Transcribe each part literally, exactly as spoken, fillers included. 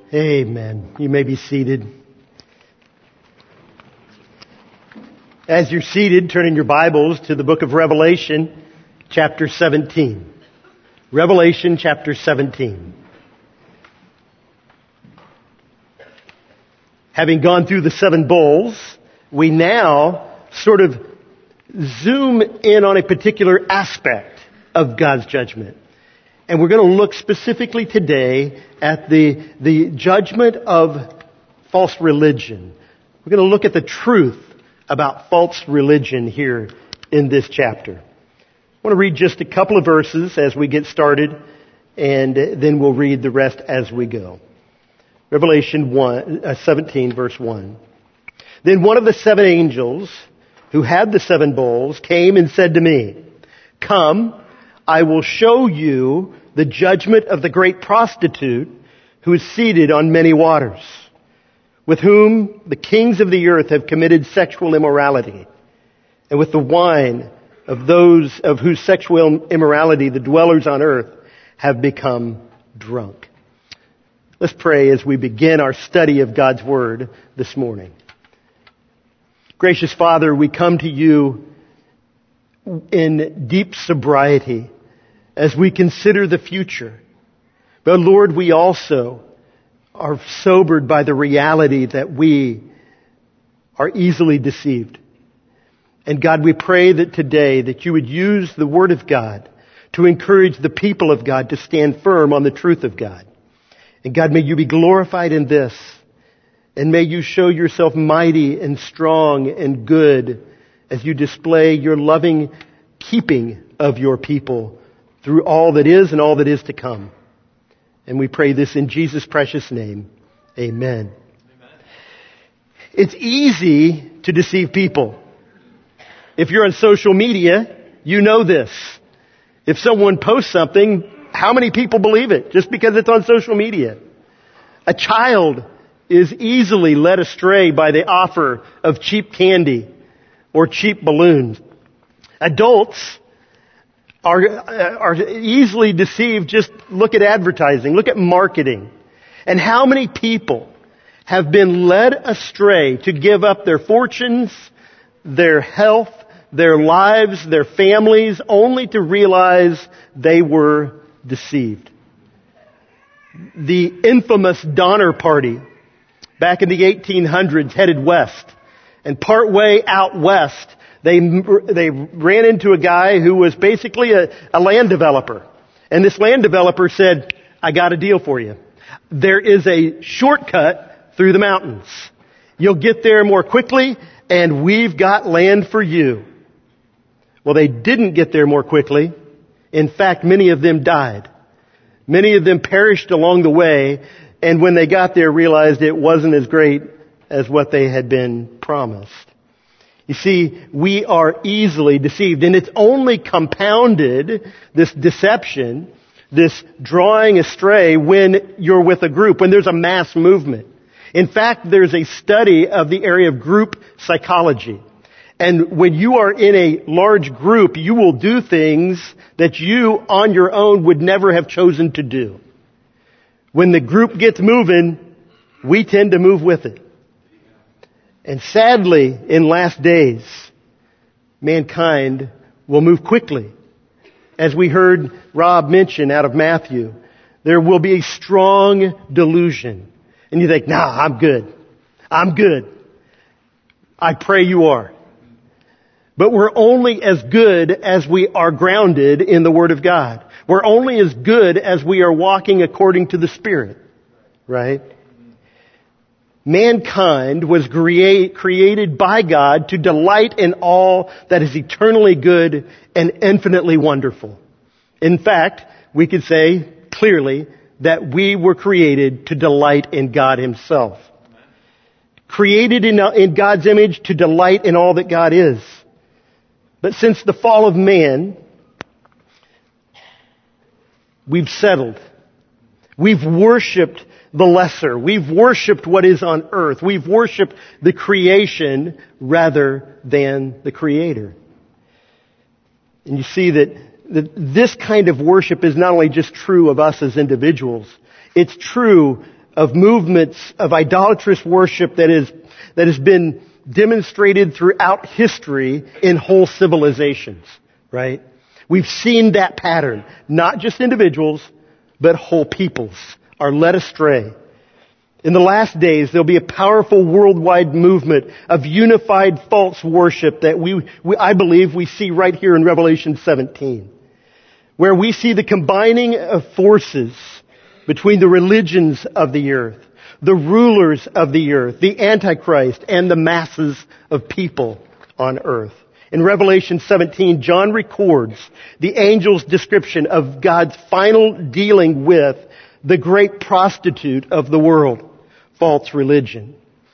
Amen. You may be seated. As you're seated, turn in your Bibles to the book of Revelation, chapter seventeen. Revelation, chapter seventeen. Having gone through the seven bowls, we now sort of zoom in on a particular aspect of God's judgment. And we're going to look specifically today at the, the judgment of false religion. We're going to look at the truth about false religion here in this chapter. I want to read just a couple of verses as we get started, and then we'll read the rest as we go. Revelation one, uh, seventeen, verse one. Then one of the seven angels who had the seven bowls came and said to me, "Come, I will show you the judgment of the great prostitute who is seated on many waters, with whom the kings of the earth have committed sexual immorality, and with the wine of those of whose sexual immorality the dwellers on earth have become drunk." Let's pray as we begin our study of God's Word this morning. Gracious Father, we come to you in deep sobriety as we consider the future. But Lord, we also are sobered by the reality that we are easily deceived. And God, we pray that today that you would use the Word of God to encourage the people of God to stand firm on the truth of God. And God, may you be glorified in this. And may you show yourself mighty and strong and good as you display your loving keeping of your people through all that is and all that is to come. And we pray this in Jesus' precious name. Amen. Amen. It's easy to deceive people. If you're on social media, you know this. If someone posts something, how many people believe it just because it's on social media? A child is easily led astray by the offer of cheap candy or cheap balloons. Adults are, are easily deceived. Just look at advertising, look at marketing. And how many people have been led astray to give up their fortunes, their health, their lives, their families, only to realize they were deceived. The infamous Donner Party back in the eighteen hundreds headed west. And partway out west, they they ran into a guy who was basically a, a land developer. And this land developer said, "I got a deal for you. There is a shortcut through the mountains. You'll get there more quickly, and we've got land for you." Well, they didn't get there more quickly. In fact, many of them died. Many of them perished along the way, and when they got there, realized it wasn't as great as what they had been promised. You see, we are easily deceived, and it's only compounded, this deception, this drawing astray, when you're with a group, when there's a mass movement. In fact, there's a study of the area of group psychology. And when you are in a large group, you will do things that you on your own would never have chosen to do. When the group gets moving, we tend to move with it. And sadly, in last days, mankind will move quickly. As we heard Rob mention out of Matthew, there will be a strong delusion. And you think, nah, I'm good. I'm good. I pray you are. But we're only as good as we are grounded in the Word of God. We're only as good as we are walking according to the Spirit. Right? Mankind was create, created by God to delight in all that is eternally good and infinitely wonderful. In fact, we could say clearly that we were created to delight in God Himself. Created in, in God's image to delight in all that God is. But since the fall of man, we've settled. We've worshipped the lesser. We've worshipped what is on earth. We've worshipped the creation rather than the Creator. And you see that, that this kind of worship is not only just true of us as individuals, it's true of movements of idolatrous worship that is, that has been demonstrated throughout history in whole civilizations, right? We've seen that pattern. Not just individuals, but whole peoples are led astray. In the last days, there'll be a powerful worldwide movement of unified false worship that we, we, I believe we see right here in Revelation seventeen, where we see the combining of forces between the religions of the earth, the rulers of the earth, the Antichrist, and the masses of people on earth. In Revelation seventeen, John records the angel's description of God's final dealing with the great prostitute of the world, false religion.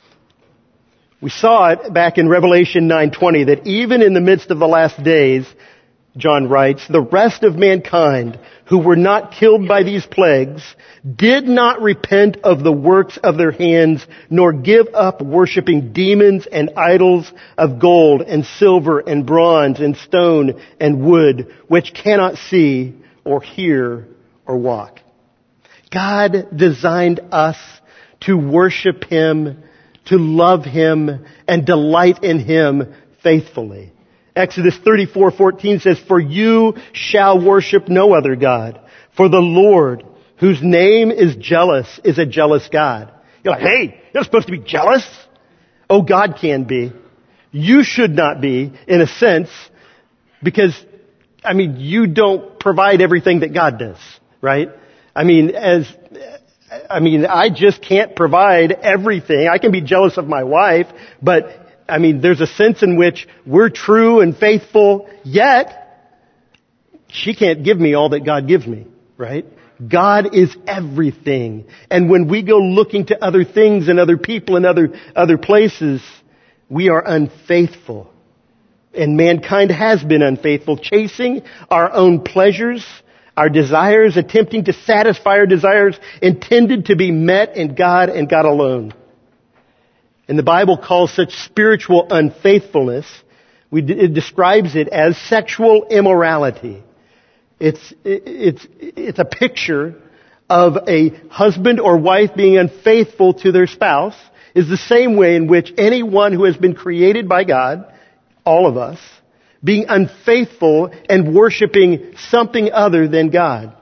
We saw it back in Revelation nine twenty that even in the midst of the last days, John writes, the rest of mankind who were not killed by these plagues did not repent of the works of their hands, nor give up worshiping demons and idols of gold and silver and bronze and stone and wood, which cannot see or hear or walk. God designed us to worship Him, to love Him, and delight in Him faithfully. Exodus thirty-four fourteen says, for you shall worship no other God, for the Lord, whose name is jealous, is a jealous God. You're like, hey, you're not supposed to be jealous. Oh, God can be. You should not be, in a sense, because, I mean, you don't provide everything that God does, right? I mean, as, I mean, I just can't provide everything. I can be jealous of my wife, but I mean, there's a sense in which we're true and faithful, yet she can't give me all that God gives me, right? God is everything. And when we go looking to other things and other people and other, other places, we are unfaithful. And mankind has been unfaithful, chasing our own pleasures, our desires, attempting to satisfy our desires intended to be met in God and God alone. And the Bible calls such spiritual unfaithfulness, we, it describes it as sexual immorality. It's, it's, it's a picture of a husband or wife being unfaithful to their spouse, is the same way in which anyone who has been created by God, all of us, being unfaithful and worshiping something other than God.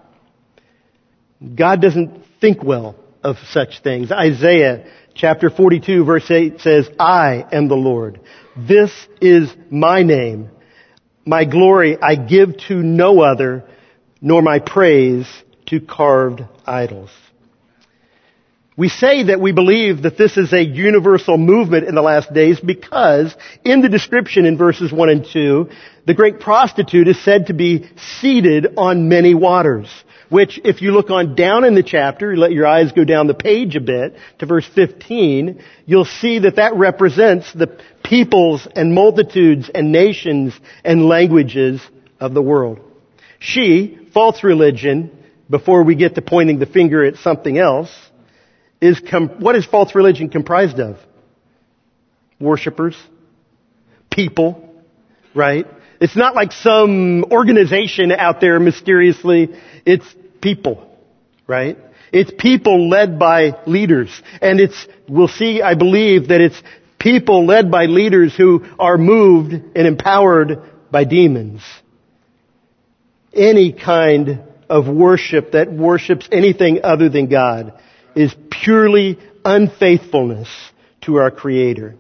God doesn't think well of such things. Isaiah chapter forty-two verse eight says, I am the Lord. This is my name. My glory I give to no other, nor my praise to carved idols. We say that we believe that this is a universal movement in the last days because in the description in verses one and two, the great prostitute is said to be seated on many waters. Which, if you look on down in the chapter, let your eyes go down the page a bit to verse fifteen, you'll see that that represents the peoples and multitudes and nations and languages of the world. She, false religion, before we get to pointing the finger at something else, is com- what is false religion comprised of? Worshippers, people, right? It's not like some organization out there mysteriously. It's people, right? It's people led by leaders. And it's, we'll see, I believe, that it's people led by leaders who are moved and empowered by demons. Any kind of worship that worships anything other than God is purely unfaithfulness to our Creator.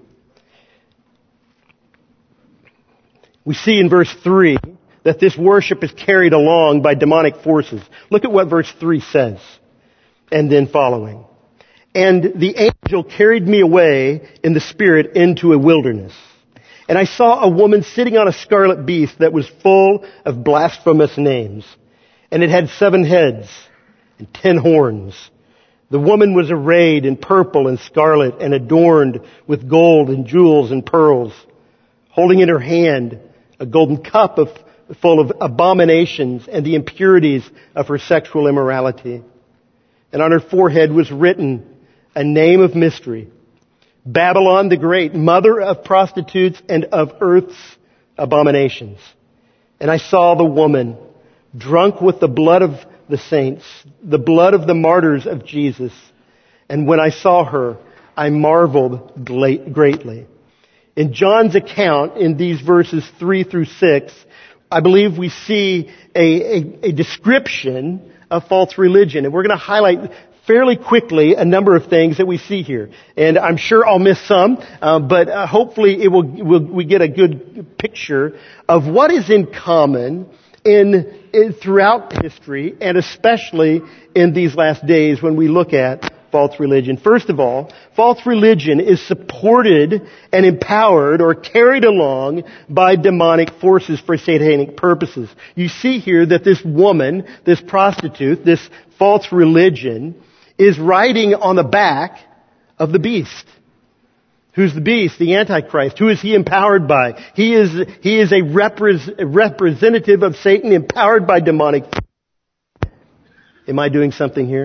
We see in verse three that this worship is carried along by demonic forces. Look at what verse three says, and then following. And the angel carried me away in the Spirit into a wilderness. And I saw a woman sitting on a scarlet beast that was full of blasphemous names. And it had seven heads and ten horns. The woman was arrayed in purple and scarlet and adorned with gold and jewels and pearls, holding in her hand a golden cup of, full of abominations and the impurities of her sexual immorality. And on her forehead was written a name of mystery, Babylon the Great, mother of prostitutes and of earth's abominations. And I saw the woman drunk with the blood of the saints, the blood of the martyrs of Jesus. And when I saw her, I marveled greatly. In John's account, in these verses three through six, I believe we see a, a, a description of false religion. And we're going to highlight fairly quickly a number of things that we see here. And I'm sure I'll miss some, uh, but uh, hopefully it will, will we get a good picture of what is in common in, in throughout history, and especially in these last days when we look at false religion. First of all, false religion is supported and empowered or carried along by demonic forces for satanic purposes. You see here that this woman, this prostitute, this false religion is riding on the back of the beast. Who's the beast? The Antichrist. Who is he empowered by? He is, he is a repres- representative of Satan empowered by demonic. Am I doing something here?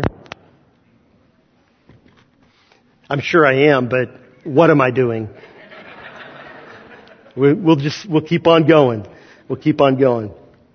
I'm sure I am, but what am I doing? We'll just, we'll keep on going. We'll keep on going.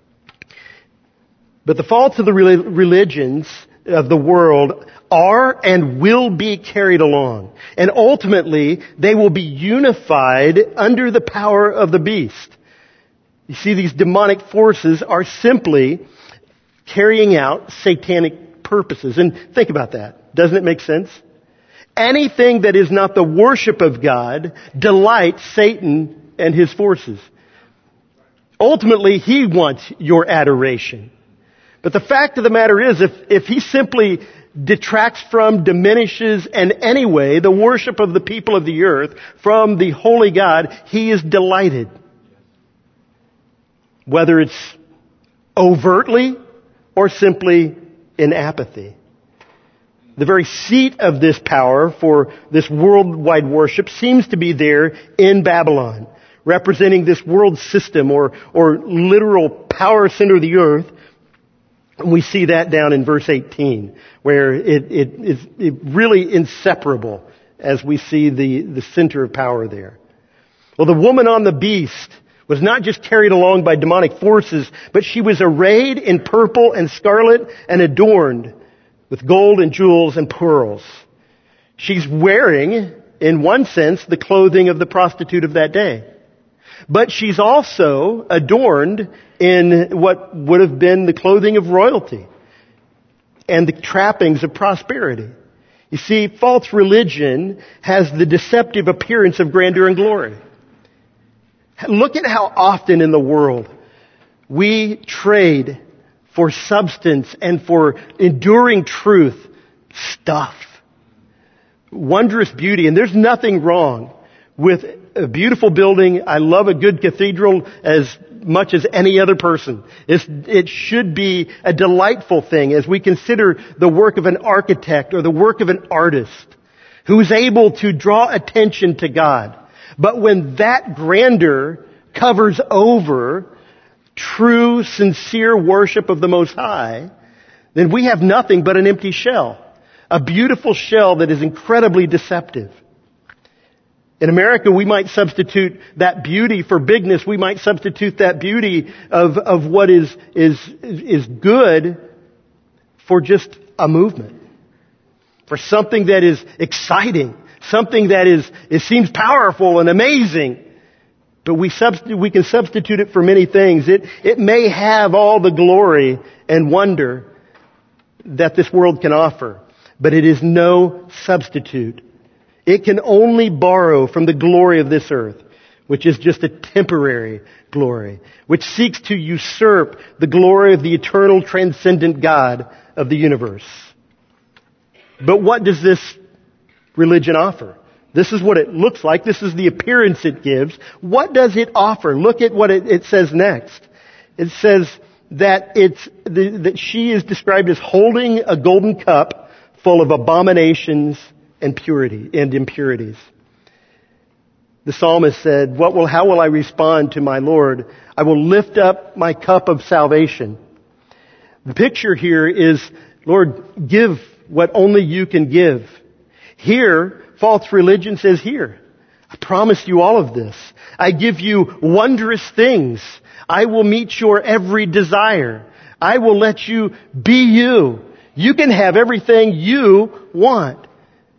But the faults of the religions of the world are and will be carried along. And ultimately, they will be unified under the power of the beast. You see, these demonic forces are simply carrying out satanic purposes. And think about that. Doesn't it make sense? Anything that is not the worship of God delights Satan and his forces. Ultimately, he wants your adoration. But the fact of the matter is, if, if he simply detracts from, diminishes in any way the worship of the people of the earth from the holy God, he is delighted. Whether it's overtly or simply in apathy. The very seat of this power for this worldwide worship seems to be there in Babylon, representing this world system or, or literal power center of the earth. And we see that down in verse eighteen, where it, it is it really inseparable as we see the, the center of power there. Well, the woman on the beast was not just carried along by demonic forces, but she was arrayed in purple and scarlet and adorned with gold and jewels and pearls. She's wearing, in one sense, the clothing of the prostitute of that day. But she's also adorned in what would have been the clothing of royalty and the trappings of prosperity. You see, false religion has the deceptive appearance of grandeur and glory. Look at how often in the world we trade for substance and for enduring truth, stuff. Wondrous beauty. And there's nothing wrong with a beautiful building. I love a good cathedral as much as any other person. It's, it should be a delightful thing as we consider the work of an architect or the work of an artist who's able to draw attention to God. But when that grandeur covers over true, sincere worship of the Most High, then we have nothing but an empty shell. A beautiful shell that is incredibly deceptive. In America, we might substitute that beauty for bigness. We might substitute that beauty of, of what is, is, is good for just a movement. For something that is exciting. Something that is, it seems powerful and amazing. But we substitute, we can substitute it for many things. It, it may have all the glory and wonder that this world can offer, but it is no substitute. It can only borrow from the glory of this earth, which is just a temporary glory, which seeks to usurp the glory of the eternal, transcendent God of the universe. But what does this religion offer? This is what it looks like. This is the appearance it gives. What does it offer? Look at what it, it says next. It says that it's the, that she is described as holding a golden cup full of abominations and purity and impurities. The psalmist said, "What will? How will I respond to my Lord? I will lift up my cup of salvation." The picture here is, Lord, give what only you can give. Here, false religion says, here, I promise you all of this. I give you wondrous things. I will meet your every desire. I will let you be you. You can have everything you want.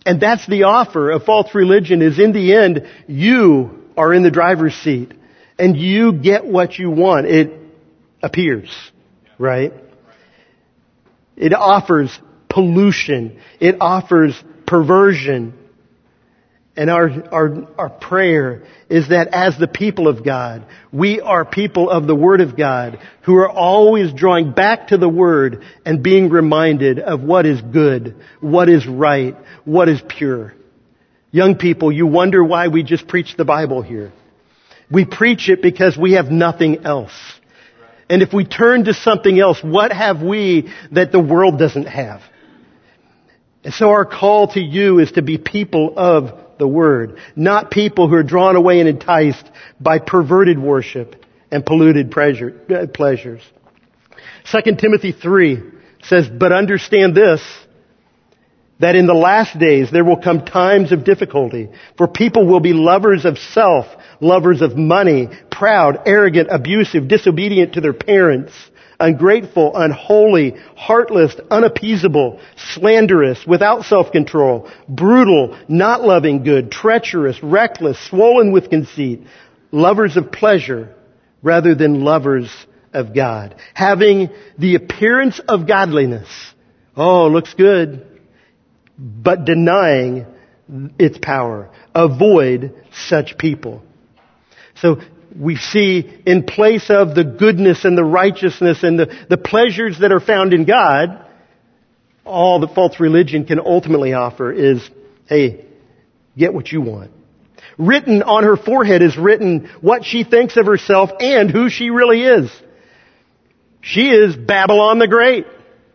And that's the offer of false religion, is in the end, you are in the driver's seat. And you get what you want. It appears, right? It offers pollution. It offers perversion. And our, our, our prayer is that as the people of God, we are people of the Word of God who are always drawing back to the Word and being reminded of what is good, what is right, what is pure. Young people, you wonder why we just preach the Bible here. We preach it because we have nothing else. And if we turn to something else, what have we that the world doesn't have? And so our call to you is to be people of the Word, not people who are drawn away and enticed by perverted worship and polluted pleasure, pleasures. Second Timothy three says, but understand this, that in the last days there will come times of difficulty, for people will be lovers of self, lovers of money, proud, arrogant, abusive, disobedient to their parents, ungrateful, unholy, heartless, unappeasable, slanderous, without self-control, brutal, not loving good, treacherous, reckless, swollen with conceit, lovers of pleasure rather than lovers of God, having the appearance of godliness. Oh, looks good, but denying its power. Avoid such people. So we see in place of the goodness and the righteousness and the, the pleasures that are found in God, all that false religion can ultimately offer is, hey, get what you want. Written on her forehead is written what she thinks of herself and who she really is. She is Babylon the Great.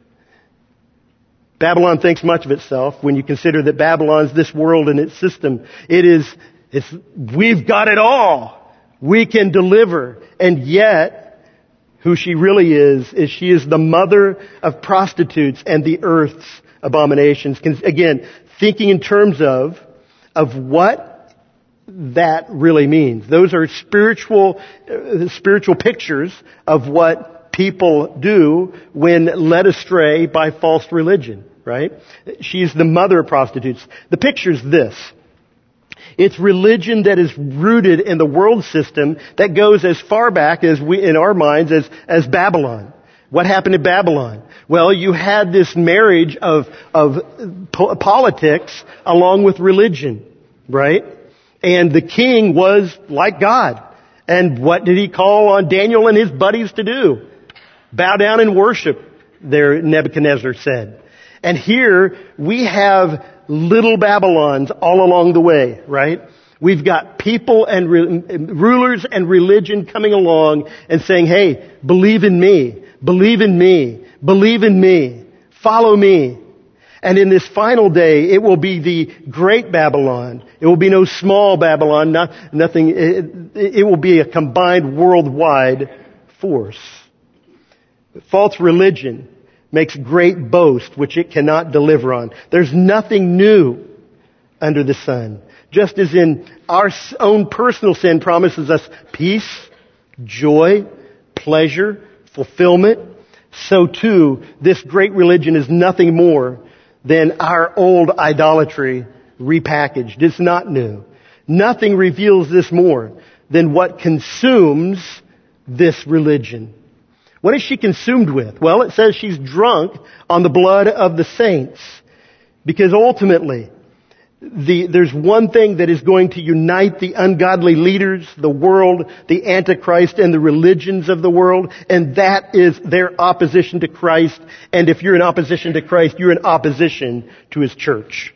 Babylon thinks much of itself when you consider that Babylon's this world and its system. It is, it's, we've got it all. We can deliver. And yet, who she really is, is she is the mother of prostitutes and the earth's abominations. Again, thinking in terms of, of what that really means. Those are spiritual, uh, spiritual pictures of what people do when led astray by false religion, right? She's the mother of prostitutes. The picture's this. It's religion that is rooted in the world system that goes as far back as we, in our minds, as, as Babylon. What happened in Babylon? Well, you had this marriage of, of po- politics along with religion, right? And the king was like God. And what did he call on Daniel and his buddies to do? Bow down and worship, there Nebuchadnezzar said. And here we have little Babylons all along the way, right? We've got people and re- rulers and religion coming along and saying, hey, believe in me, believe in me, believe in me, follow me. And in this final day, it will be the great Babylon. It will be no small Babylon, not, nothing, it, it will be a combined worldwide force. False religion makes great boast which it cannot deliver on. There's nothing new under the sun. Just as in our own personal sin promises us peace, joy, pleasure, fulfillment, so too this great religion is nothing more than our old idolatry repackaged. It's not new. Nothing reveals this more than what consumes this religion. What is she consumed with? Well, it says she's drunk on the blood of the saints. Because ultimately, the, there's one thing that is going to unite the ungodly leaders, the world, the Antichrist, and the religions of the world, and that is their opposition to Christ. And if you're in opposition to Christ, you're in opposition to His church.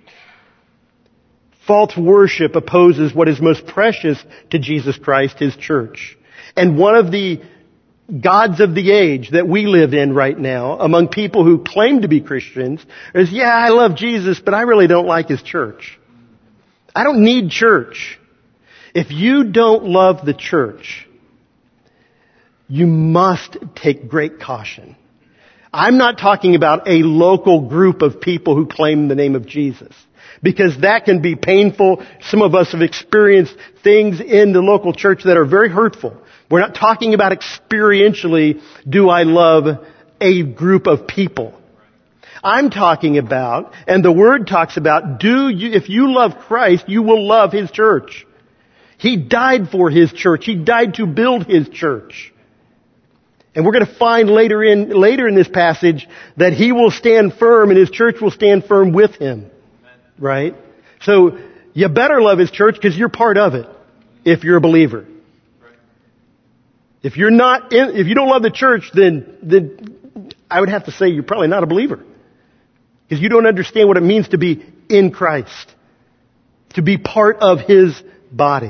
False worship opposes what is most precious to Jesus Christ, His church. And one of the gods of the age that we live in right now among people who claim to be Christians is, yeah, I love Jesus, but I really don't like His church. I don't need church. If you don't love the church, you must take great caution. I'm not talking about a local group of people who claim the name of Jesus, because that can be painful. Some of us have experienced things in the local church that are very hurtful. We're not talking about experientially, do I love a group of people? I'm talking about, and the Word talks about, do you, if you love Christ, you will love His church. He died for His church. He died to build His church. And we're going to find later in, later in this passage that He will stand firm and His church will stand firm with Him. Right? So, you better love His church because you're part of it if you're a believer. If you're not in, if you don't love the church, then, then I would have to say you're probably not a believer. Because you don't understand what it means to be in Christ. To be part of His body.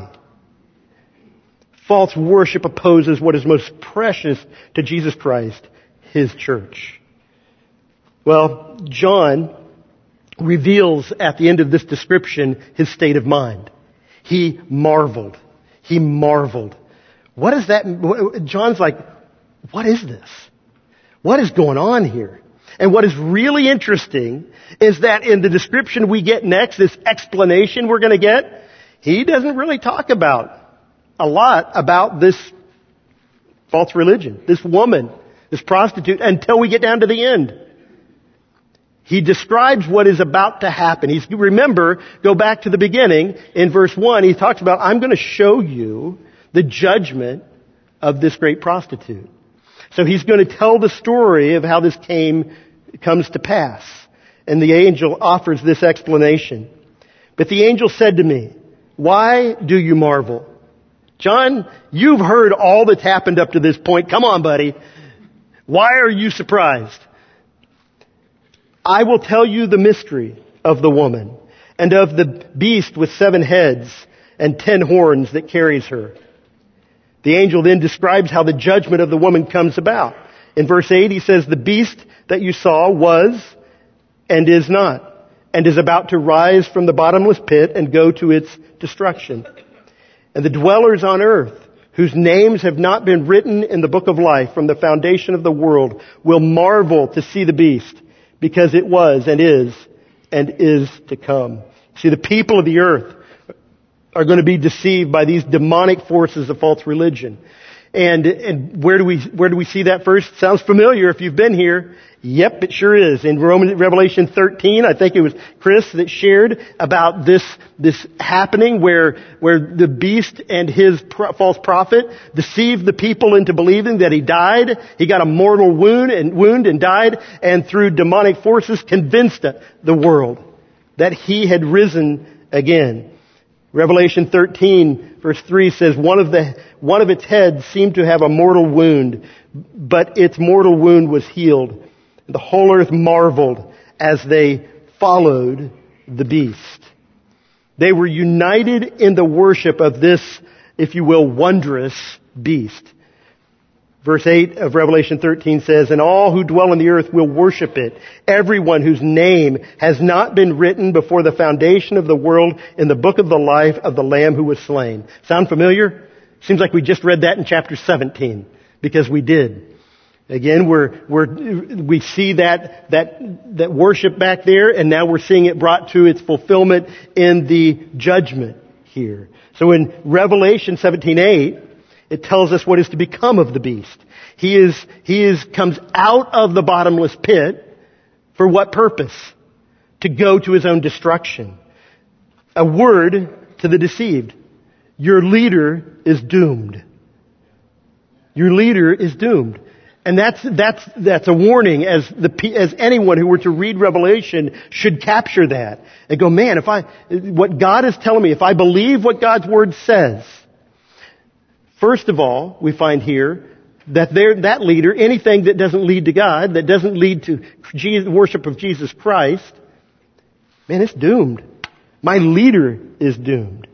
False worship opposes what is most precious to Jesus Christ, His church. Well, John reveals at the end of this description his state of mind. He marveled. He marveled. What is that? John's like, what is this? What is going on here? And what is really interesting is that in the description we get next, this explanation we're going to get, he doesn't really talk about a lot about this false religion, this woman, this prostitute, until we get down to the end. He describes what is about to happen. He's, remember, go back to the beginning. In verse one, he talks about, I'm going to show you the judgment of this great prostitute. So he's going to tell the story of how this came, comes to pass. And the angel offers this explanation. But the angel said to me, why do you marvel? John, you've heard all that's happened up to this point. Come on, buddy. Why are you surprised? I will tell you the mystery of the woman and of the beast with seven heads and ten horns that carries her. The angel then describes how the judgment of the woman comes about. In verse eight, he says, the beast that you saw was and is not, and is about to rise from the bottomless pit and go to its destruction. And the dwellers on earth, whose names have not been written in the book of life from the foundation of the world, will marvel to see the beast, because it was and is and is to come. See, the people of the earth are going to be deceived by these demonic forces of false religion. And, and where do we, where do we see that first? Sounds familiar if you've been here. Yep, it sure is. In Roman, Revelation thirteen, I think it was Chris that shared about this, this happening where, where the beast and his pro, false prophet deceived the people into believing that he died. He got a mortal wound and, wound and died, and through demonic forces convinced the world that he had risen again. Revelation thirteen verse three says, one of the, one of its heads seemed to have a mortal wound, but its mortal wound was healed. The whole earth marveled as they followed the beast. They were united in the worship of this, if you will, wondrous beast. Verse eight of Revelation thirteen says, and all who dwell on the earth will worship it, everyone whose name has not been written before the foundation of the world in the book of the life of the Lamb who was slain. Sound familiar? Seems like we just read that in chapter seventeen, because we did. Again, we're, we're, we see that, that, that worship back there, and now we're seeing it brought to its fulfillment in the judgment here. So in Revelation seventeen eight, it tells us what is to become of the beast. He is, he is, comes out of the bottomless pit for what purpose? To go to his own destruction. A word to the deceived. Your leader is doomed. Your leader is doomed. And that's, that's, that's a warning as the, as anyone who were to read Revelation should capture that. And go, man, if I, what God is telling me, if I believe what God's Word says, first of all, we find here that there, that leader, anything that doesn't lead to God, that doesn't lead to Jesus, worship of Jesus Christ, man, it's doomed. My leader is doomed.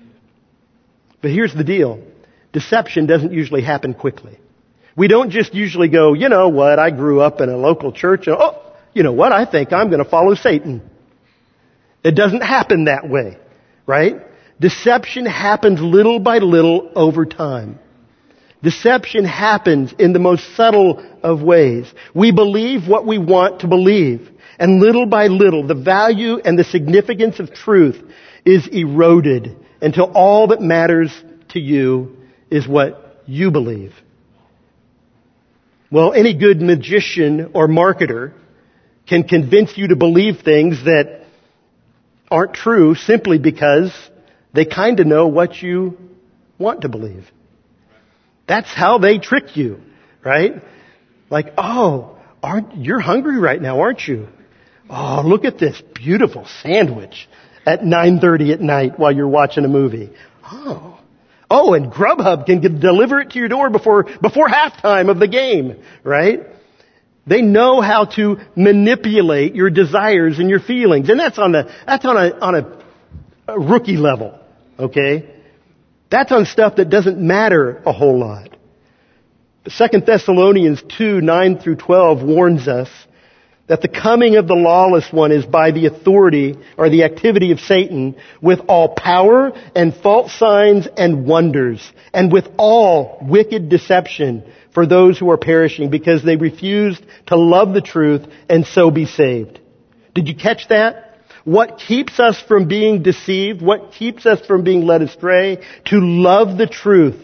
But here's the deal. Deception doesn't usually happen quickly. We don't just usually go, you know what, I grew up in a local church, and oh, you know what, I think I'm going to follow Satan. It doesn't happen that way, right? Deception happens little by little over time. Deception happens in the most subtle of ways. We believe what we want to believe. And little by little, the value and the significance of truth is eroded until all that matters to you is what you believe. Well, any good magician or marketer can convince you to believe things that aren't true simply because they kind of know what you want to believe. That's how they trick you, right? Like, oh, aren't you're hungry right now, aren't you? Oh, look at this beautiful sandwich at nine thirty at night while you're watching a movie. Oh. Oh, and Grubhub can get, deliver it to your door before before halftime of the game, right? They know how to manipulate your desires and your feelings. And that's on a that's on a on a, a rookie level, okay? That's on stuff that doesn't matter a whole lot. Second Thessalonians two, nine through twelve warns us that the coming of the lawless one is by the authority or the activity of Satan with all power and false signs and wonders and with all wicked deception for those who are perishing because they refused to love the truth and so be saved. Did you catch that? What keeps us from being deceived? What keeps us from being led astray? To love the truth.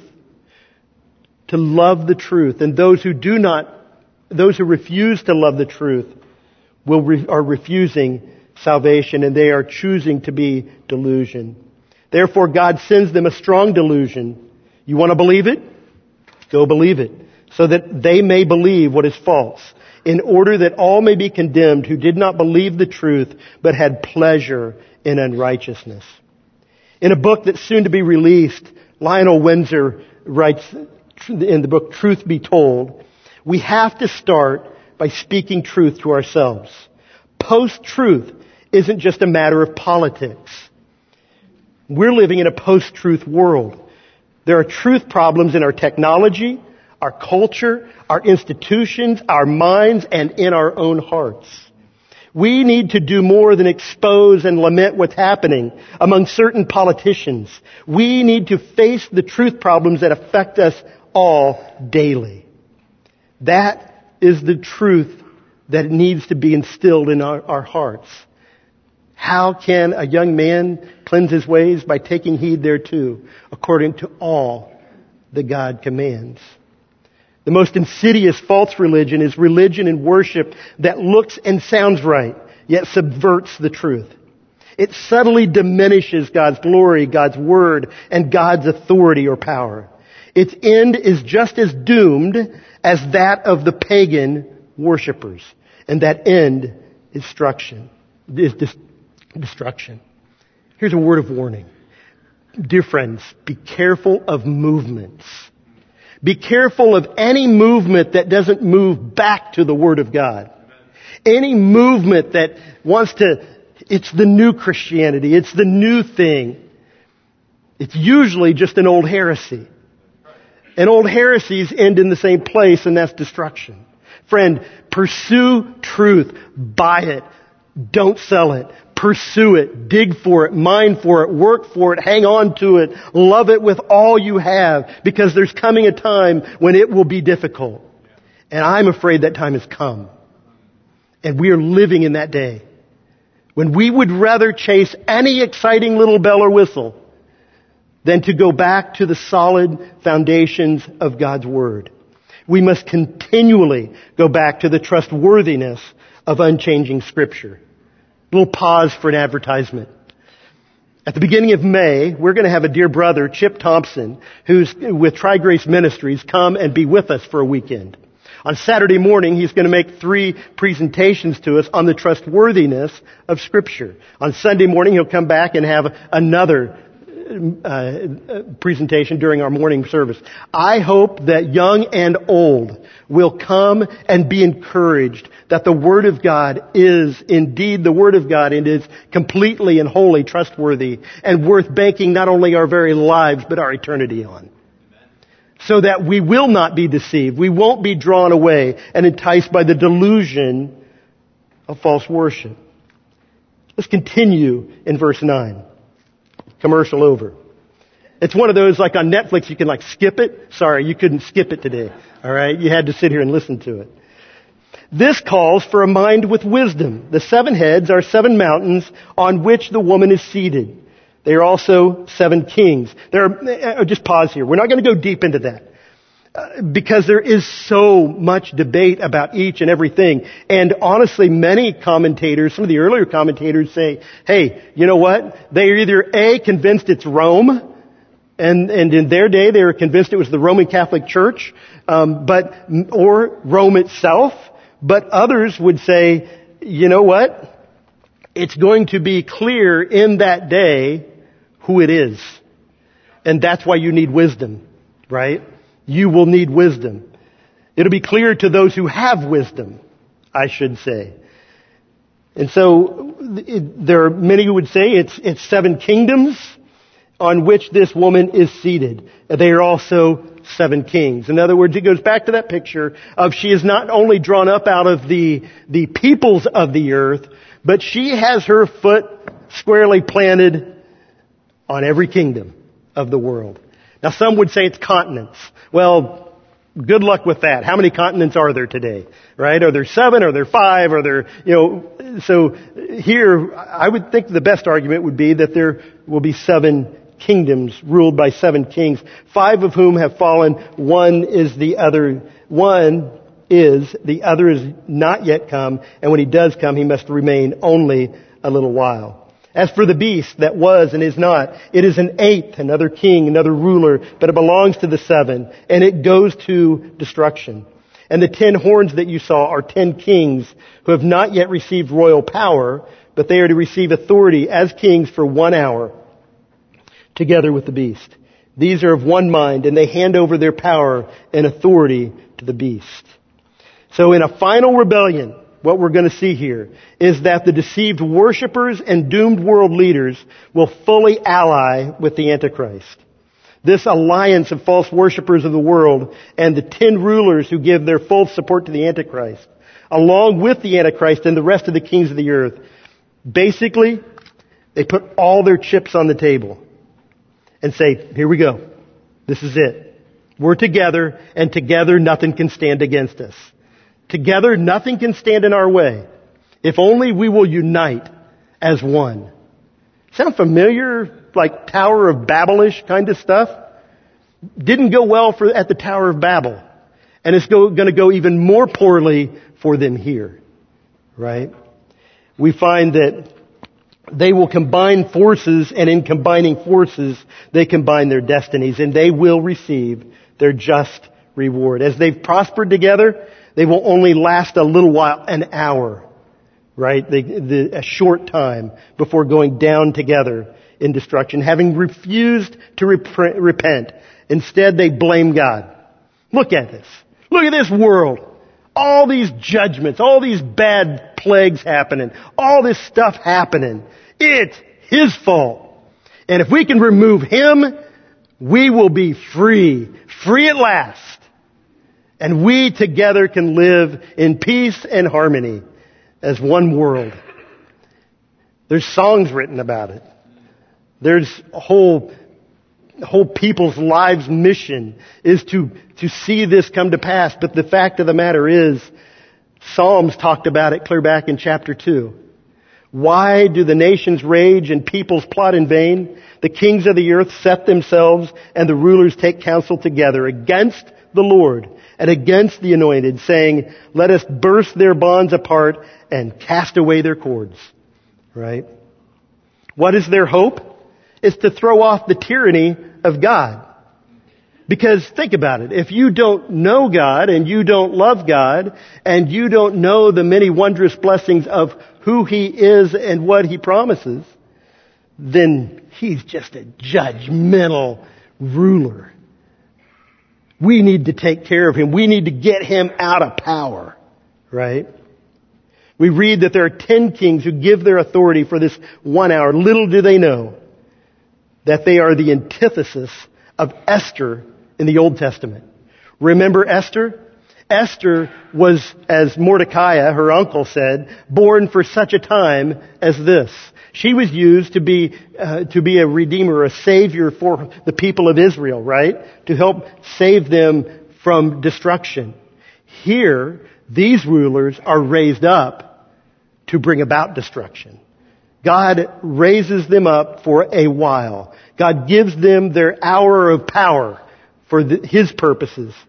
To love the truth. And those who do not, those who refuse to love the truth will re, are refusing salvation, and they are choosing to be delusion. Therefore, God sends them a strong delusion. You want to believe it? Go believe it, so that they may believe what is false, in order that all may be condemned who did not believe the truth, but had pleasure in unrighteousness. In a book that's soon to be released, Lionel Windsor writes in the book Truth Be Told, we have to start by speaking truth to ourselves. Post-truth isn't just a matter of politics. We're living in a post-truth world. There are truth problems in our technology, our culture, our institutions, our minds, and in our own hearts. We need to do more than expose and lament what's happening among certain politicians. We need to face the truth problems that affect us all daily. That is the truth that needs to be instilled in our, our hearts. How can a young man cleanse his ways? By taking heed thereto, according to all that God commands. The most insidious false religion is religion and worship that looks and sounds right, yet subverts the truth. It subtly diminishes God's glory, God's word, and God's authority or power. Its end is just as doomed as that of the pagan worshipers. And that end is destruction. Is destruction. Here's a word of warning. Dear friends, be careful of movements. Be careful of any movement that doesn't move back to the Word of God. Any movement that wants to, it's the new Christianity, it's the new thing. It's usually just an old heresy. And old heresies end in the same place, and that's destruction. Friend, pursue truth. Buy it. Don't sell it. Pursue it. Dig for it. Mine for it. Work for it. Hang on to it. Love it with all you have, because there's coming a time when it will be difficult. And I'm afraid that time has come. And we are living in that day when we would rather chase any exciting little bell or whistle than to go back to the solid foundations of God's Word. We must continually go back to the trustworthiness of unchanging Scripture. A little pause for an advertisement. At the beginning of May, we're going to have a dear brother, Chip Thompson, who's with Tri-Grace Ministries, come and be with us for a weekend. On Saturday morning, he's going to make three presentations to us on the trustworthiness of Scripture. On Sunday morning, he'll come back and have another Uh, presentation during our morning service. I hope that young and old will come and be encouraged that the Word of God is indeed the Word of God and is completely and wholly trustworthy and worth banking not only our very lives but our eternity on. So that we will not be deceived. We won't be drawn away and enticed by the delusion of false worship. Let's continue in verse nine. Commercial over. It's one of those like on Netflix, you can like skip it. Sorry, you couldn't skip it today. All right. You had to sit here and listen to it. This calls for a mind with wisdom. The seven heads are seven mountains on which the woman is seated. They are also seven kings. There are, just pause here. We're not going to go deep into that. uh, because there is so much debate about each and everything. And honestly, many commentators, some of the earlier commentators say, hey, you know what? They are either A, convinced it's Rome, and, and in their day they were convinced it was the Roman Catholic Church, um, but, or Rome itself. But others would say, you know what? It's going to be clear in that day who it is. And that's why you need wisdom, right? You will need wisdom. It'll be clear to those who have wisdom, I should say. And so it, there are many who would say it's, it's seven kingdoms on which this woman is seated. They are also seven kings. In other words, it goes back to that picture of she is not only drawn up out of the, the peoples of the earth, but she has her foot squarely planted on every kingdom of the world. Now some would say it's continents. Well, good luck with that. How many continents are there today? Right? Are there seven? Are there five? Are there, you know, so here I would think the best argument would be that there will be seven kingdoms ruled by seven kings, five of whom have fallen. One is the other, one is, the other is not yet come, and when he does come, he must remain only a little while. As for the beast that was and is not, it is an eighth, another king, another ruler, but it belongs to the seven, and it goes to destruction. And the ten horns that you saw are ten kings who have not yet received royal power, but they are to receive authority as kings for one hour, together with the beast. These are of one mind, and they hand over their power and authority to the beast. So in a final rebellion, what we're going to see here is that the deceived worshipers and doomed world leaders will fully ally with the Antichrist. This alliance of false worshipers of the world and the ten rulers who give their full support to the Antichrist, along with the Antichrist and the rest of the kings of the earth, basically, they put all their chips on the table and say, here we go. This is it. We're together, and together nothing can stand against us. Together nothing can stand in our way. If only we will unite as one. Sound familiar? Like Tower of Babel-ish kind of stuff? Didn't go well for at the Tower of Babel. And it's go, going to go even more poorly for them here. Right? We find that they will combine forces, and in combining forces, they combine their destinies, and they will receive their just reward. As they've prospered together, they will only last a little while, an hour, right? They, the, a short time before going down together in destruction, having refused to rep- repent. Instead, they blame God. Look at this. Look at this world. All these judgments, all these bad plagues happening, all this stuff happening. It's His fault. And if we can remove Him, we will be free. Free at last. And we together can live in peace and harmony as one world. There's songs written about it. There's a whole, whole people's lives' mission is to, to see this come to pass. But the fact of the matter is, Psalms talked about it clear back in chapter two. Why do the nations rage and peoples plot in vain? The kings of the earth set themselves, and the rulers take counsel together against the Lord and against the Anointed, saying, let us burst their bonds apart and cast away their cords. Right? What is their hope? It's to throw off the tyranny of God. Because think about it. If you don't know God and you don't love God and you don't know the many wondrous blessings of who He is and what He promises, then He's just a judgmental ruler. We need to take care of Him. We need to get Him out of power. Right? We read that there are ten kings who give their authority for this one hour. Little do they know that they are the antithesis of Esther in the Old Testament. Remember Esther? Esther was, as Mordecai, her uncle, said, born for such a time as this. She was used to be uh, to be a redeemer, a savior for the people of Israel, right? To help save them from destruction. Here, these rulers are raised up to bring about destruction. God raises them up for a while. God gives them their hour of power for the, His purposes.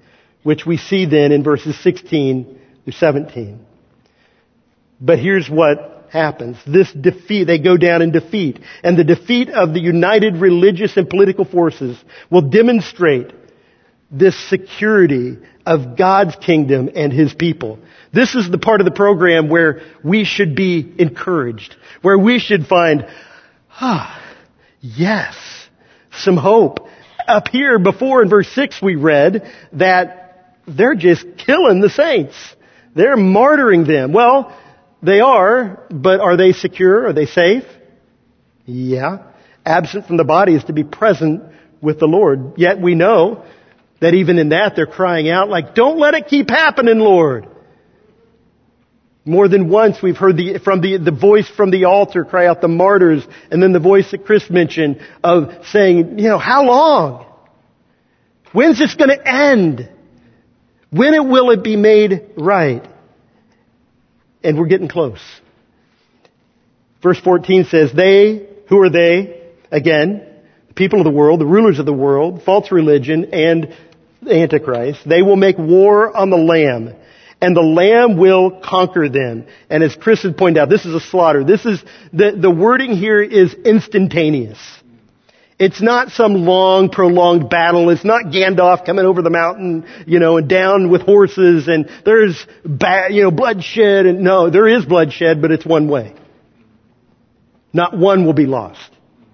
which we see then in verses sixteen through seventeen. But here's what happens. This defeat, they go down in defeat. And the defeat of the united religious and political forces will demonstrate this security of God's kingdom and His people. This is the part of the program where we should be encouraged, where we should find, ah, yes, some hope. Up here before in verse six we read that they're just killing the saints. They're martyring them. Well, they are, but are they secure? Are they safe? Yeah. Absent from the body is to be present with the Lord. Yet we know that even in that they're crying out like, don't let it keep happening, Lord. More than once we've heard the, from the, the voice from the altar cry out, the martyrs, and then the voice that Chris mentioned of saying, you know, how long? When's this going to end? When it will it be made right? And we're getting close. Verse fourteen says, they, who are they? Again, the people of the world, the rulers of the world, false religion, and the Antichrist. They will make war on the Lamb, and the Lamb will conquer them. And as Chris had pointed out, this is a slaughter. This is, the, the wording here is instantaneous. It's not some long, prolonged battle. It's not Gandalf coming over the mountain, you know, and down with horses, and there's, ba- you know, bloodshed. And no, there is bloodshed, but it's one way. Not one will be lost.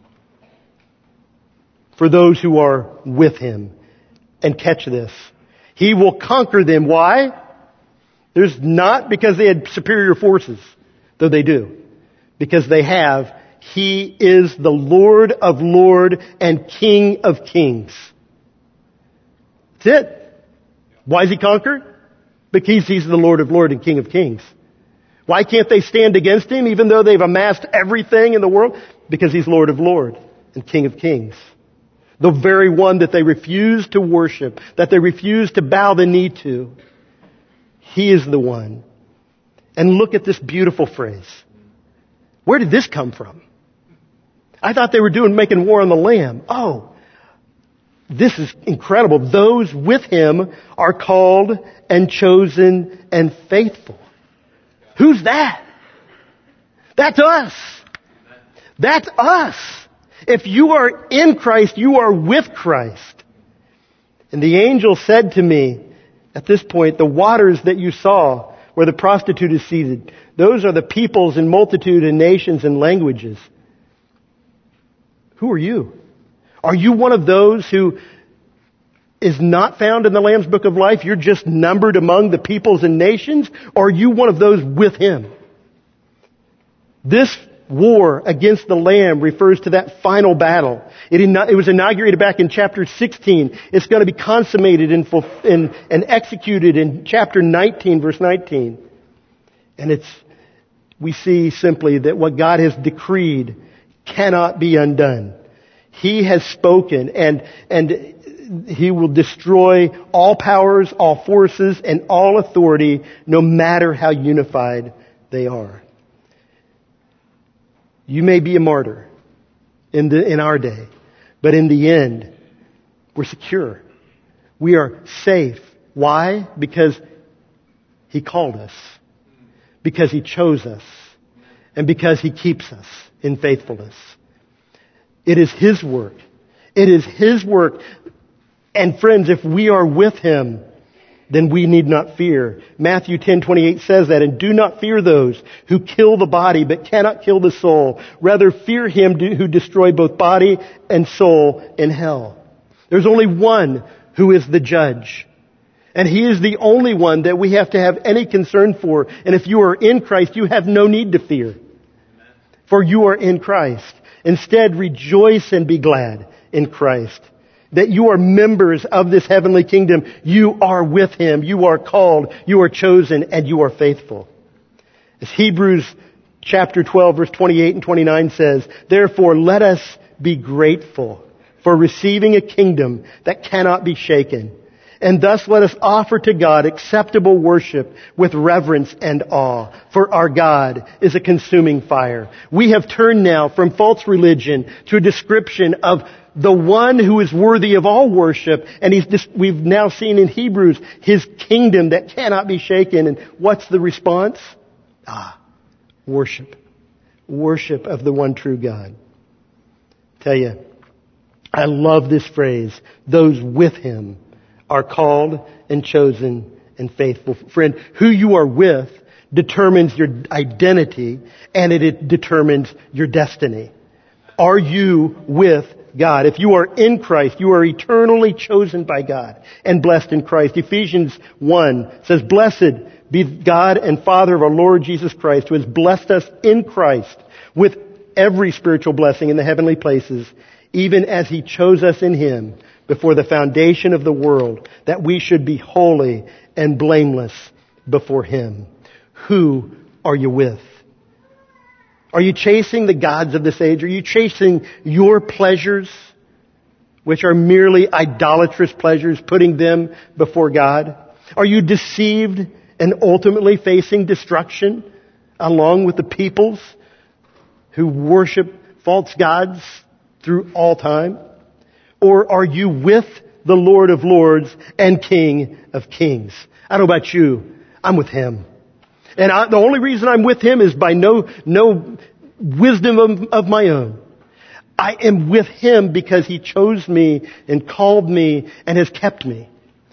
For those who are with Him. And catch this. He will conquer them. Why? There's not because they had superior forces, though they do. Because they have. He is the Lord of Lords and King of Kings. That's it. Why is He conquered? Because He's the Lord of Lords and King of Kings. Why can't they stand against Him even though they've amassed everything in the world? Because He's Lord of Lords and King of Kings. The very one that they refuse to worship, that they refuse to bow the knee to. He is the one. And look at this beautiful phrase. Where did this come from? I thought they were doing making war on the Lamb. Oh, this is incredible. Those with Him are called and chosen and faithful. Who's that? That's us. That's us. If you are in Christ, you are with Christ. And the angel said to me, at this point, the waters that you saw where the prostitute is seated, those are the peoples and multitude and nations and languages. Who are you? Are you one of those who is not found in the Lamb's Book of Life? You're just numbered among the peoples and nations? Or are you one of those with Him? This war against the Lamb refers to that final battle. It, it was inaugurated back in chapter sixteen. It's going to be consummated and, and, and executed in chapter nineteen, verse nineteen. And it's, we see simply that what God has decreed cannot be undone. He has spoken, and, and He will destroy all powers, all forces, and all authority, no matter how unified they are. You may be a martyr in the, in our day, but in the end, we're secure. We are safe. Why? Because He called us. Because He chose us. And because He keeps us in faithfulness. It is His work. It is His work. And friends, if we are with Him, then we need not fear. Matthew ten twenty-eight says that, and do not fear those who kill the body but cannot kill the soul. Rather fear Him who destroys both body and soul in hell. There's only one who is the judge. And He is the only one that we have to have any concern for. And if you are in Christ, you have no need to fear. For you are in Christ. Instead, rejoice and be glad in Christ. That you are members of this heavenly kingdom. You are with Him. You are called. You are chosen. And you are faithful. As Hebrews chapter twelve, verse twenty-eight and twenty-nine says, therefore let us be grateful for receiving a kingdom that cannot be shaken, And thus let us offer to God acceptable worship with reverence and awe. For our God is a consuming fire. We have turned now from false religion to a description of the one who is worthy of all worship. And he's just, we've now seen in Hebrews his kingdom that cannot be shaken. And what's the response? Ah, worship. Worship of the one true God. Tell you, I love this phrase. Those with him are called and chosen and faithful. Friend, who you are with determines your identity and it determines your destiny. Are you with God? If you are in Christ, you are eternally chosen by God and blessed in Christ. Ephesians one says, "Blessed be God and Father of our Lord Jesus Christ, who has blessed us in Christ with every spiritual blessing in the heavenly places, even as he chose us in him before the foundation of the world, that we should be holy and blameless before him." Who are you with? Are you chasing the gods of this age? Are you chasing your pleasures, which are merely idolatrous pleasures, putting them before God? Are you deceived and ultimately facing destruction along with the peoples who worship false gods through all time? Or are you with the Lord of Lords and King of Kings? I don't know about you. I'm with him. And I, the only reason I'm with him is by no, no wisdom of, of my own. I am with him because he chose me and called me and has kept me.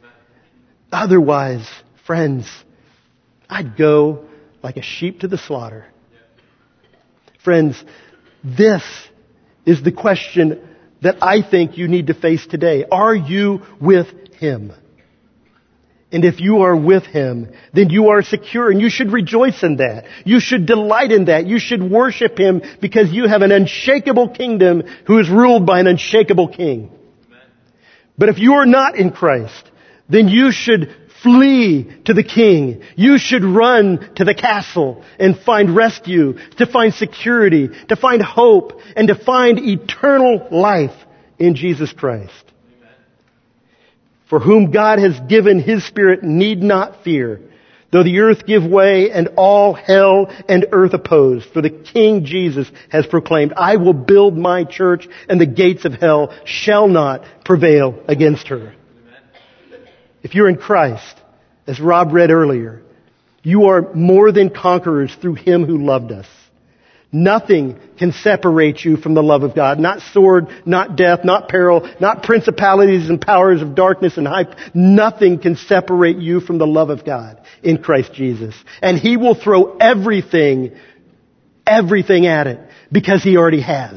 Otherwise, friends, I'd go like a sheep to the slaughter. Friends, this is the question that I think you need to face today. Are you with him? And if you are with him, then you are secure and you should rejoice in that. You should delight in that. You should worship him because you have an unshakable kingdom who is ruled by an unshakable king. But if you are not in Christ, then you should flee to the king. You should run to the castle and find rescue, to find security, to find hope, and to find eternal life in Jesus Christ. For whom God has given his Spirit need not fear, though the earth give way and all hell and earth oppose. For the King Jesus has proclaimed, "I will build my church, and the gates of hell shall not prevail against her." If you're in Christ, as Rob read earlier, you are more than conquerors through him who loved us. Nothing can separate you from the love of God. Not sword, not death, not peril, not principalities and powers of darkness and hype. Nothing can separate you from the love of God in Christ Jesus. And he will throw everything, everything at it because he already has.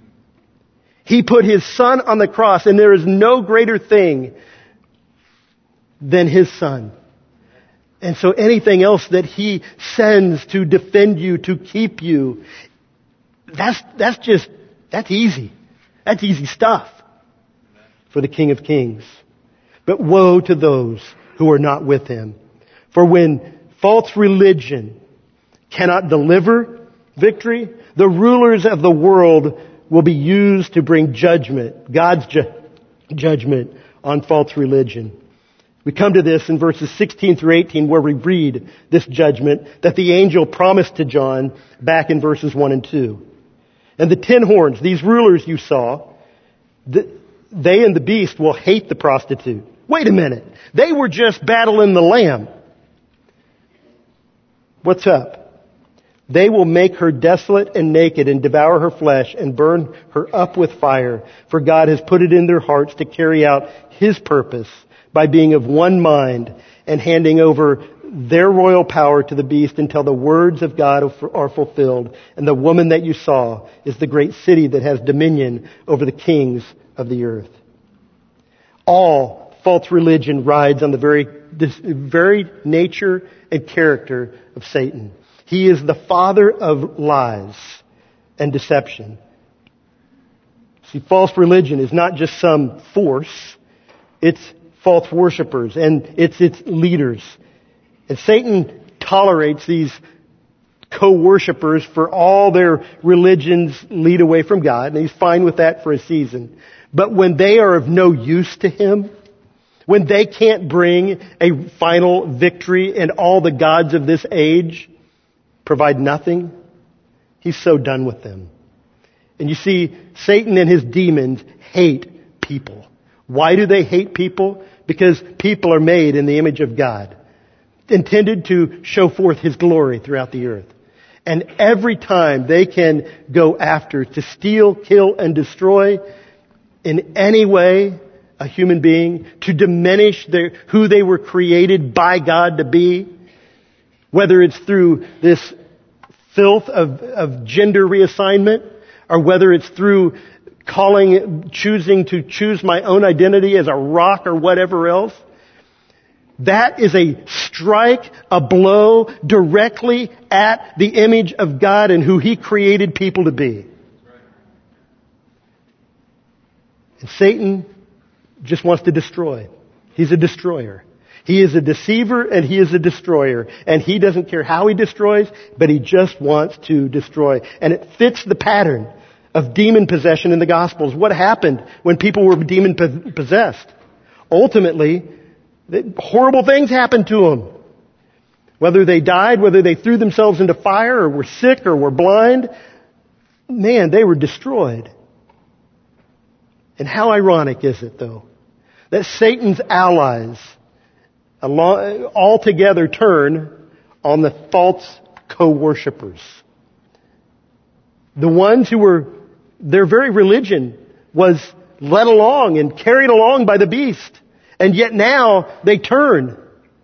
He put his son on the cross, and there is no greater thing than his son. And so anything else that he sends to defend you, to keep you, that's, that's just, that's easy. That's easy stuff for the King of Kings. But woe to those who are not with him. For when false religion cannot deliver victory, the rulers of the world will be used to bring judgment, God's ju- judgment on false religion. We come to this in verses sixteen through eighteen where we read this judgment that the angel promised to John back in verses one and two. And the ten horns, these rulers you saw, they and the beast will hate the prostitute. Wait a minute. They were just battling the lamb. What's up? They will make her desolate and naked and devour her flesh and burn her up with fire. For God has put it in their hearts to carry out his purpose by being of one mind and handing over their royal power to the beast until the words of God are fulfilled. And the woman that you saw is the great city that has dominion over the kings of the earth. All false religion rides on the very, this very nature and character of Satan. He is the father of lies and deception. See, false religion is not just some force. It's false worshipers and it's its leaders. And Satan tolerates these co-worshipers for all their religions lead away from God, and he's fine with that for a season. But when they are of no use to him, when they can't bring a final victory and all the gods of this age provide nothing, he's so done with them. And you see, Satan and his demons hate people. Why do they hate people? Because people are made in the image of God, intended to show forth his glory throughout the earth. And every time they can go after to steal, kill, and destroy in any way a human being, to diminish their, who they were created by God to be, whether it's through this filth of, of gender reassignment, or whether it's through calling, choosing to choose my own identity as a rock or whatever else. That is a strike, a blow directly at the image of God and who He created people to be. And Satan just wants to destroy. He's a destroyer. He is a deceiver and he is a destroyer. And he doesn't care how he destroys, but he just wants to destroy. And it fits the pattern of demon possession in the Gospels. What happened when people were demon possessed? Ultimately, horrible things happened to them. Whether they died, whether they threw themselves into fire or were sick or were blind, man, they were destroyed. And how ironic is it, though, that Satan's allies all together turn on the false co-worshippers. The ones who were, their very religion was led along and carried along by the beast. And yet now they turn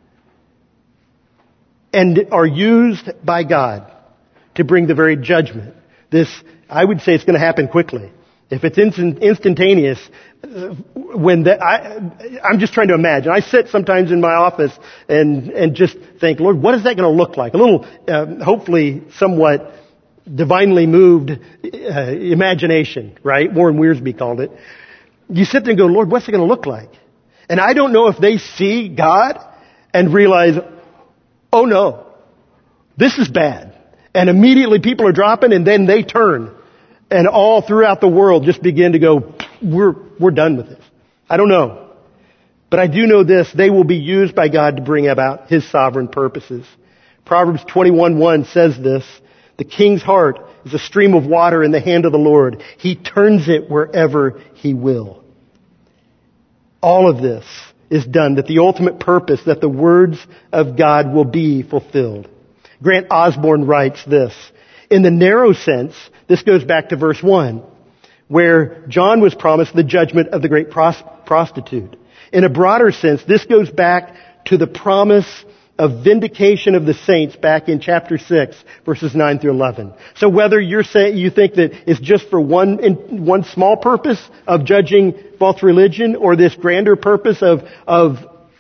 and are used by God to bring the very judgment. This, I would say it's going to happen quickly. If it's instant, instantaneous, when the, I, I'm just trying to imagine. I sit sometimes in my office and, and just think, Lord, what is that going to look like? A little, uh, hopefully somewhat divinely moved uh, imagination, right? Warren Wiersbe called it. You sit there and go, Lord, what's it going to look like? And I don't know if they see God and realize, oh no, this is bad. And immediately people are dropping and then they turn. And all throughout the world just begin to go, we're, we're done with this. I don't know. But I do know this, they will be used by God to bring about His sovereign purposes. Proverbs twenty-one one says this, the king's heart is a stream of water in the hand of the Lord. He turns it wherever He will. All of this is done that the ultimate purpose, that the words of God will be fulfilled. Grant Osborne writes this, in the narrow sense, this goes back to verse one, where John was promised the judgment of the great pros- prostitute. In a broader sense, this goes back to the promise of vindication of the saints back in chapter six, verses nine through eleven. So whether you're saying, you think that it's just for one, in, one small purpose of judging false religion, or this grander purpose of, of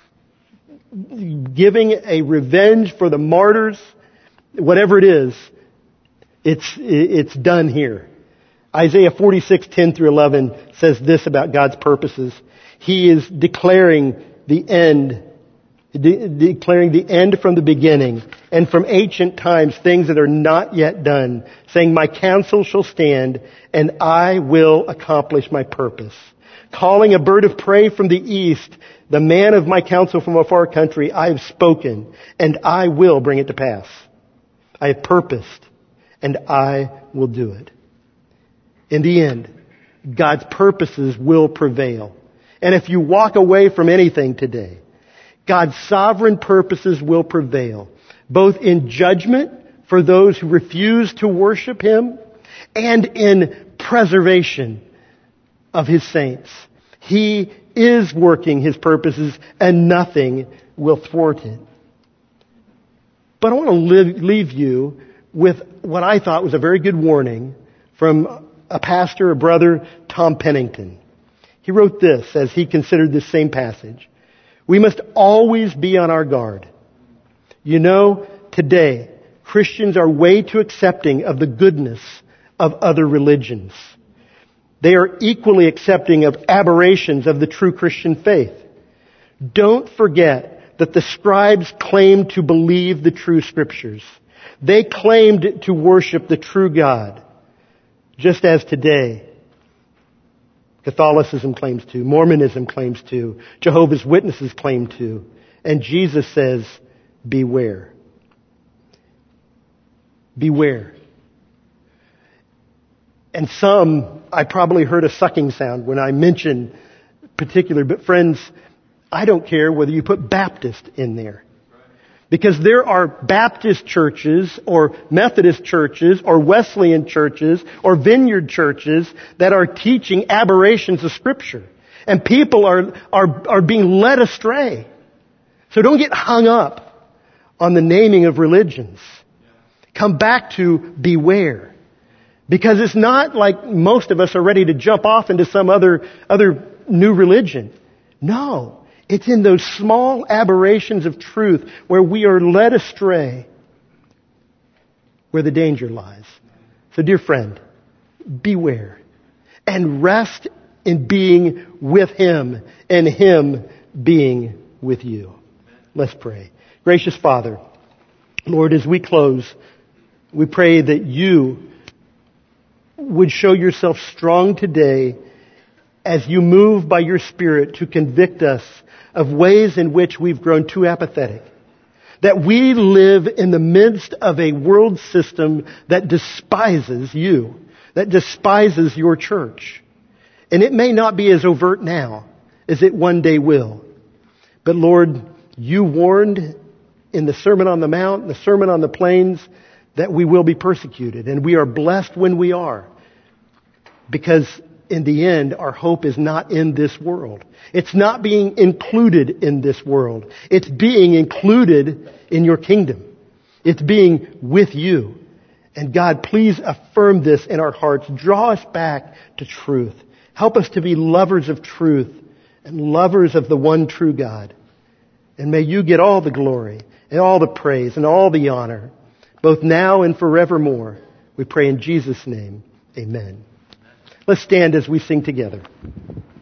giving a revenge for the martyrs, whatever it is, It's, it's done here. Isaiah forty-six ten through eleven says this about God's purposes. He is declaring the end, de- declaring the end from the beginning, and from ancient times things that are not yet done, saying, my counsel shall stand, and I will accomplish my purpose. Calling a bird of prey from the east, the man of my counsel from a far country, I have spoken, and I will bring it to pass. I have purposed, and I will do it. In the end, God's purposes will prevail. And if you walk away from anything today, God's sovereign purposes will prevail, both in judgment for those who refuse to worship Him and in preservation of His saints. He is working His purposes and nothing will thwart it. But I want to live, leave you with what I thought was a very good warning from a pastor, a brother, Tom Pennington. He wrote this as he considered this same passage. We must always be on our guard. You know, today, Christians are way too accepting of the goodness of other religions. They are equally accepting of aberrations of the true Christian faith. Don't forget that the scribes claimed to believe the true scriptures. They claimed to worship the true God, just as today Catholicism claims to. Mormonism claims to. Jehovah's Witnesses claim to. And Jesus says, beware. Beware. And some, I probably heard a sucking sound when I mentioned particular, but friends, I don't care whether you put Baptist in there. Because there are Baptist churches or Methodist churches or Wesleyan churches or Vineyard churches that are teaching aberrations of Scripture. And people are, are, are being led astray. So don't get hung up on the naming of religions. Come back to beware. Because it's not like most of us are ready to jump off into some other, other new religion. No. It's in those small aberrations of truth where we are led astray where the danger lies. So dear friend, beware and rest in being with Him and Him being with you. Let's pray. Gracious Father, Lord, as we close, we pray that you would show yourself strong today as you move by your Spirit to convict us of ways in which we've grown too apathetic. That we live in the midst of a world system that despises you, that despises your church. And it may not be as overt now as it one day will. But Lord, you warned in the Sermon on the Mount, the Sermon on the Plains, that we will be persecuted. And we are blessed when we are. Because in the end, our hope is not in this world. It's not being included in this world. It's being included in your kingdom. It's being with you. And God, please affirm this in our hearts. Draw us back to truth. Help us to be lovers of truth and lovers of the one true God. And may you get all the glory and all the praise and all the honor, both now and forevermore. We pray in Jesus' name. Amen. Let's stand as we sing together.